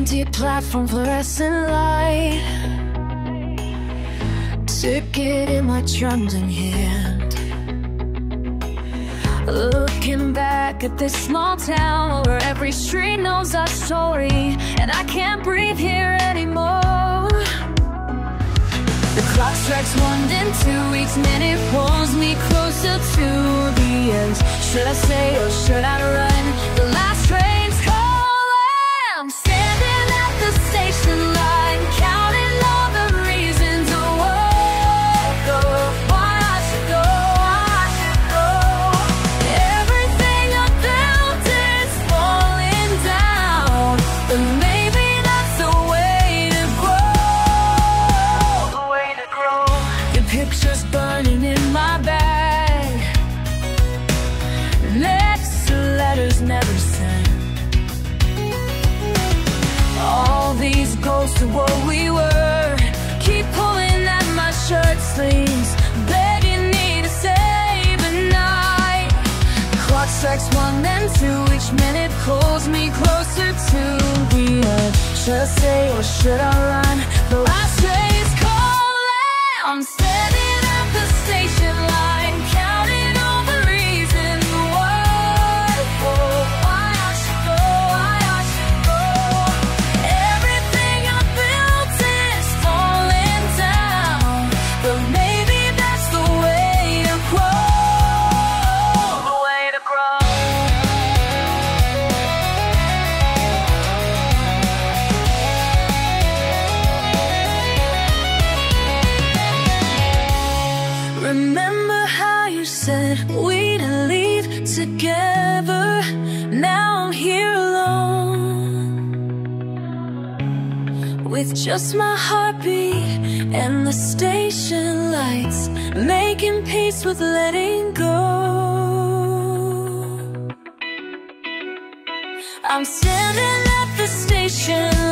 empty platform, fluorescent light, ticket in my trembling hand. Looking back at this small town where every street knows our story, and I can't breathe here anymore. The clock strikes 1 and 2, each minute pulls me closer to the end. Should I stay or should I run? The last train's calling. I'm standing at the station line, counting all the reasons why I should go, why I should go. Everything I built is falling down, but maybe that's the way to grow. The way to grow. Your picture's burning in my bag, next to letters never sent. All these ghosts of what we were keep pulling at my shirt sleeves, begging me to save the night. The clock strikes 1 and 2, each minute pulls me closer to the edge. Should I stay or should I run? The last train's calling. I'm standing at the station line, counting all the reasons why I should go, why I should go. Everything I built is falling down, but maybe that's the way to grow. The way to grow. Remember how you said we'd leave together? Now I'm here alone, with just my heartbeat and the station lights, making peace with letting go. I'm standing at the station